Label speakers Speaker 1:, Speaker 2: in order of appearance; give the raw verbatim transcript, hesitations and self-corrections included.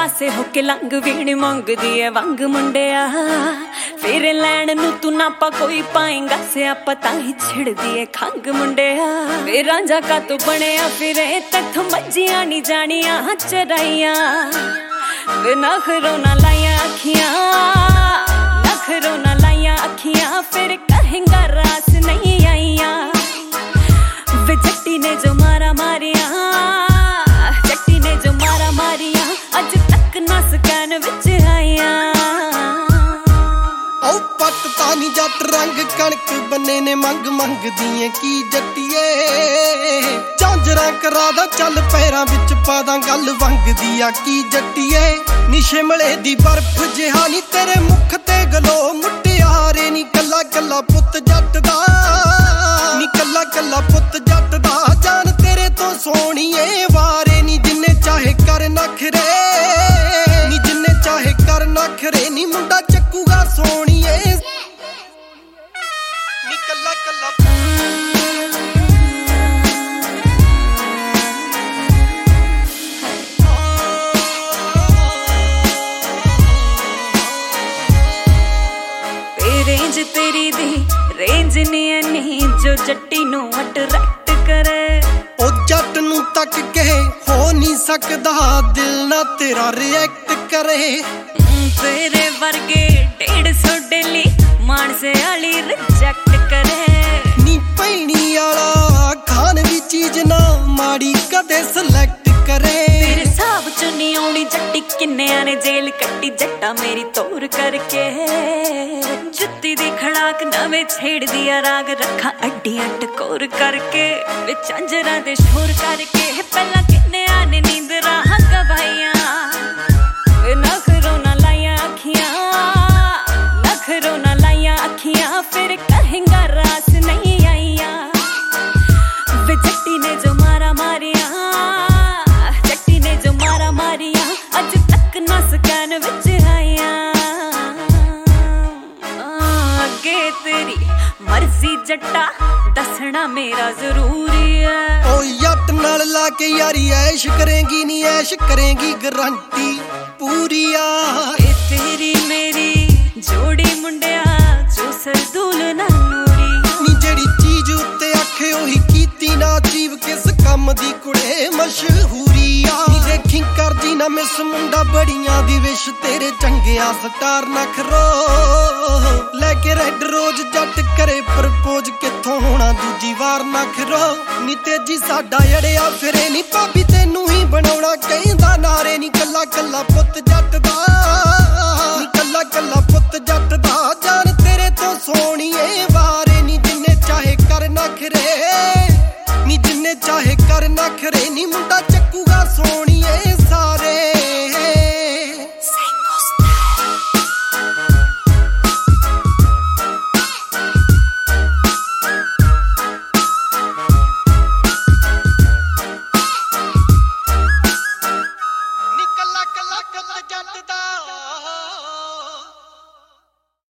Speaker 1: पासे होके लंघ वीण मंगदी है वंग मुंडिया फिर लैन नू तू नापा कोई पाएगा स्यापा ताही छिड़दी है खंग मुंडिया वे रांझा का तू बनिया फिरे तक मज्जियां नी जानिया चराइया वे नखरों ना लाइया अखियां नखरों ना लाइया अखियां फिर कहेंगा रास नहीं आईया वे जट्टी ने जो मारा मारिया जट्टी ने जो मारा मारिया अज तक ना सकैन विच आईया
Speaker 2: ओ पट तानी जट रंग कणक बन्ने ने मंग मंगदी की जट्टीए झांजरा करादा चल पैरां विच पादा गल वंगदी आ की जट्टीए नी शिमले दी बर्फ जिहा नी तेरे मुख ते गलो मुटियारे नी कल्ला कल्ला पुत जट दा नी कल्ला कल्ला पुत जट दा जान तेरे तो सोहणीए वारे नी जिन्ने चाहे कर नखरे नी जिन्ने चाहे कर नखरे नी मुंडा चक्कूगा सोहणीए नी कल्ला कल्ला
Speaker 1: रेंज तेरी दी रेंज नहीं नहीं जो जट्टी नू अट्रैक्ट करे
Speaker 2: ओ जट नू तक के हो नहीं सकदा दिल ना तेरा रिएक्ट करे
Speaker 1: तेरे वर्गे डेढ़ सौ डेली मानसे आली रिजेक्ट करे
Speaker 2: नी पैणी आला खान भी चीज ना माड़ी कदे सिलेक्ट करे
Speaker 1: तेरे साहब चो नहीं आउणी जट्टी किन्नियां ने जेल कट्टी जट्टा मेरी तोर करके जुत्ती दी खड़ाक नवे छेड़ दिया राग रखा अड्डियां टकोर करके वे झांजरां दे शोर करके पहला किन्नियां ने नींद राह गवाइयां वे नखरों ना लाइया अखियां नखरों ना लाइया अखियां फिर कहेंगा रास नहीं आईया वे जट्टी ने जो मारा मारिया जट्टी ने जो मारा मारिया अज तक ना सकैन विच आईया अगे तेरी मर्जी जट्टा दसना मेरा जरूरी है
Speaker 2: ओ यट नाल ला के यारी ऐश करेंगी नी ऐश करेंगी गारंटी पूरी आ
Speaker 1: ए तेरी मेरी जोड़ी मुंडिया जो सरदूल ना नूरी
Speaker 2: नी जेड़ी चीज उत्ते आखे ओही कीती ना जीव किस कम दी कुड़े मशहूरी आ नी देखी करदी ना मिस मुंडा बड़ियां दी विश तेरे चंगिया स्टार नखरो लेके रेड रोज जट करे प्रपोज किथों होना दूजी वार नखरो नी तेजी साडा अड़िया फिरे नी भाभी तेनू ही बनाउणा कहंदा नारे नी कल्ला कल्ला पुत